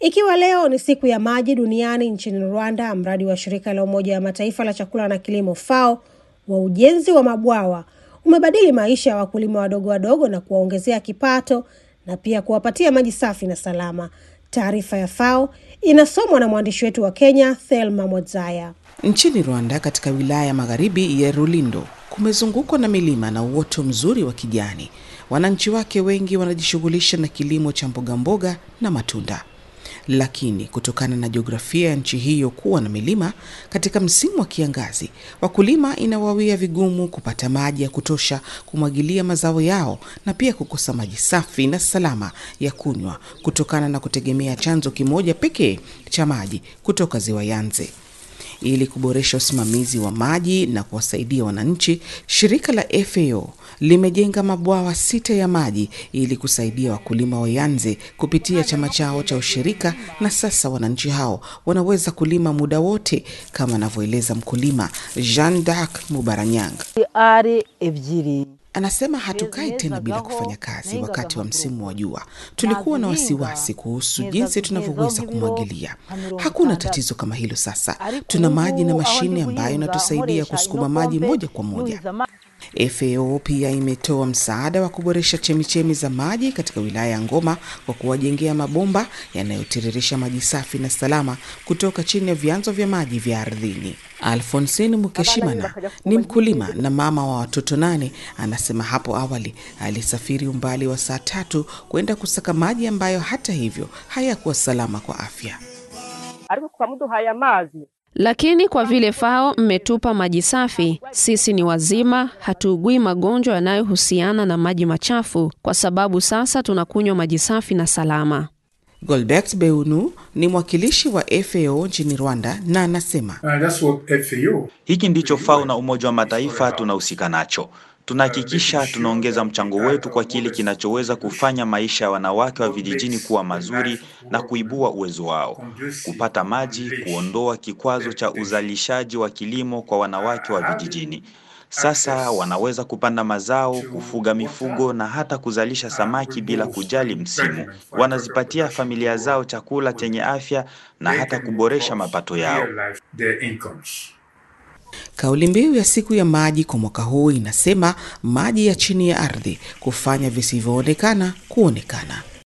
Ikiwa leo ni siku ya maji duniani nchini Rwanda, mradi wa shirika la Umoja wa Mataifa la chakula na kilimo FAO wa ujenzi wa mabwawa umebadili maisha ya wakulima wadogo na kuwaongezea kipato na pia kuwapatia maji safi na salama. Taarifa ya FAO inasomwa na mwandishi wetu wa Kenya, Thelma Mwadzaya. Nchini Rwanda, katika wilaya magharibi ya Rulindo, kumezungukwa na milima na uoto mzuri wa kijani. Wananchi wake wengi wanajishughulisha na kilimo cha mboga na matunda. Lakini kutokana na jiografia ya nchi hiyo kuwa na milima, katika msimu wa kiangazi, wakulima inawawia vigumu kupata maji ya kutosha kumwagilia mazao yao na pia kukosa maji safi na salama ya kunywa kutokana na kutegemea chanzo kimoja pekee cha maji kutoka ziwa Yanze. Ili kuboresha usimamizi wa maji na kuwasaidia wananchi, shirika la FAO limejenga mabwawa 6 ya maji ili kusaidia wakulima wa Yanze kupitia chama chao cha ushirika, na sasa wananchi hao wanaweza kulima muda wote, kama anavyoeleza mkulima Jean d'Arc Mubaranyang. Anasema hatukai tena bila kufanya kazi wakati wa msimu wa jua. Tulikuwa na wasiwasi kuhusu jinsi tunavyoweza kumwagilia. Hakuna tatizo kama hilo sasa. Tuna maji na mashine ambayo inatusaidia kusukuma maji moja kwa moja. FAO pia imetoa msaada wa kuboresha chemichemi za maji katika wilaya ya Ngoma kwa kuwajengea mabomba yanayotiririsha maji safi na salama kutoka chini ya vyanzo vya maji vya ardhini. Alfonsine Mukeshimana ni mkulima na mama wa watoto 8. Anasema hapo awali alisafiri umbali wa saa 3 kwenda kusaka maji ambayo hata hivyo hayakuwa salama kwa afya. Lakini kwa vile FAO mmetupa maji safi, sisi ni wazima, hatuugui magonjwa yanayohusiana na maji machafu kwa sababu sasa tunakunywa maji safi na salama. Goldbert Beunu ni mwakilishi wa FAO nchini Rwanda na anasema, hiki ndicho FAO na Umoja wa Mataifa tunahusika nacho. Tunahakikisha tunaongeza mchango wetu kwa kile kinachoweza kufanya maisha ya wanawake wa vijijini kuwa mazuri na kuibua uwezo wao. Kupata maji, kuondoa kikwazo cha uzalishaji wa kilimo kwa wanawake wa vijijini. Sasa wanaweza kupanda mazao, kufuga mifugo na hata kuzalisha samaki bila kujali msimu. Wanazipatia familia zao chakula chenye afya na hata kuboresha mapato yao. Kauli mbiu ya siku ya maji kwa mwaka huu inasema maji ya chini ya ardhi, kufanya visivyoonekana kuonekana.